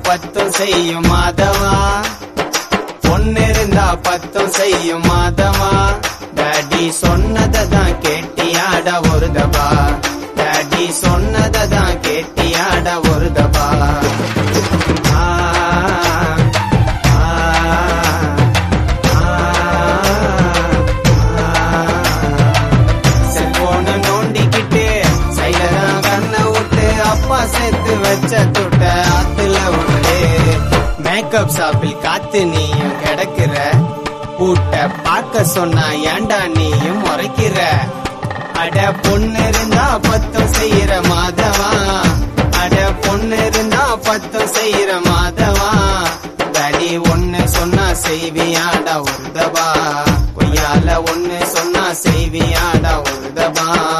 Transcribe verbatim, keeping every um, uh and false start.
பத்தும் செய்யும் மாதவா, பொண்ணு இருந்தா பத்தும் செய்யும் மாதவா. டாடி சொன்னதான் கேட்டியாட ஒரு தபா, டாடி சொன்னதான் கேட்டியாட ஒரு தபா. செல்போன நோண்டிக்கிட்டு சைலதான் கண்ணை விட்டு அப்பா சேர்த்து வச்ச துட்ட ஆத்துல விட்டு மேக்கப் ஷாப்பில் காத்து நீயும் கிடக்குற, கூட்ட பார்க்க சொன்னா ஏண்டா நீயும் முறைக்கிற. அட பொண்ணு இருந்தா பத்தும் செய்யற மாதவா, அட பொண்ணு இருந்தா பத்தும் செய்யற மாதவா. டாடி ஒன்னு சொன்னா செய்வியாடா ஒரு தபா, கொய்யால ஒன்னு சொன்னா செய்வியாடா ஒரு தபா.